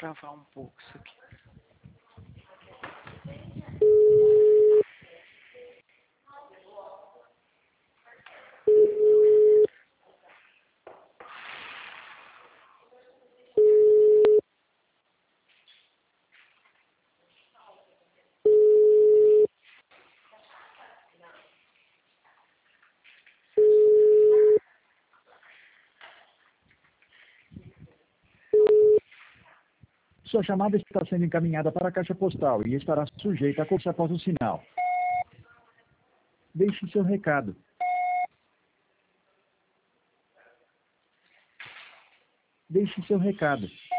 gravar um pouco isso aqui. Sua chamada está sendo encaminhada para a caixa postal e estará sujeita a corte após o sinal. Deixe seu recado. Deixe seu recado.